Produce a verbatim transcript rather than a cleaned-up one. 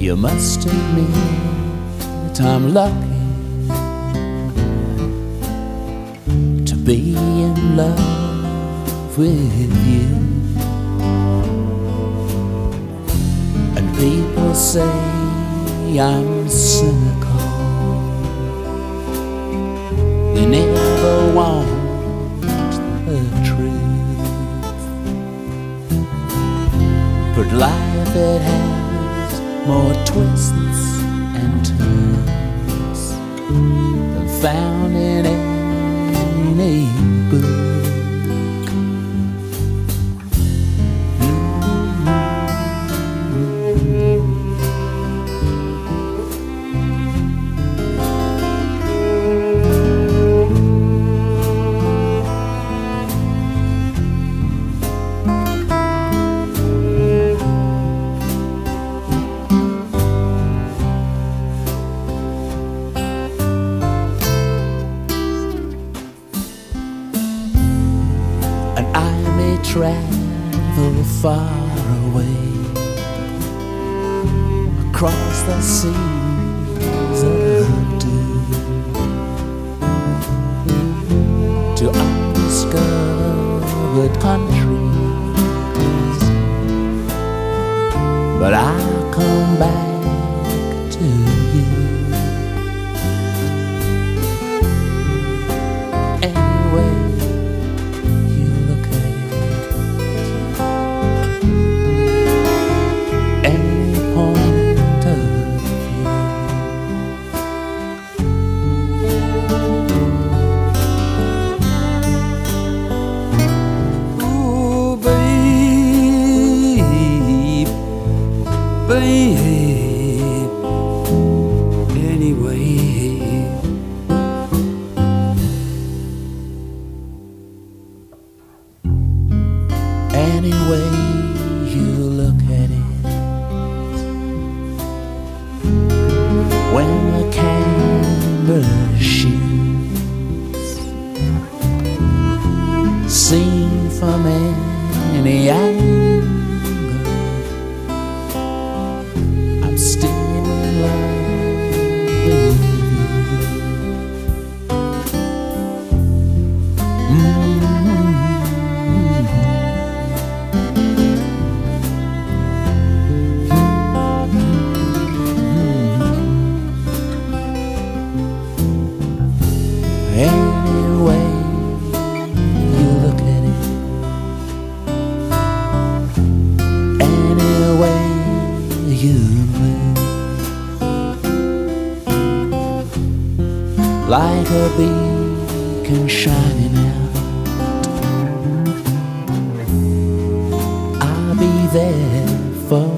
You must admit that I'm lucky to be in love with you. And people say I'm cynical. They never want the truth, but life, it has more twists and turns than found in any book. Travel far away across the seas of doom to undiscovered countries, but I'll come back to you. Babe, anyway, any way you look at it, when the camera shoots, seen from any angle, still in love with you. Mm-hmm. Mm-hmm. Anyway you look at it, anyway you like a beacon shining out, I'll be there for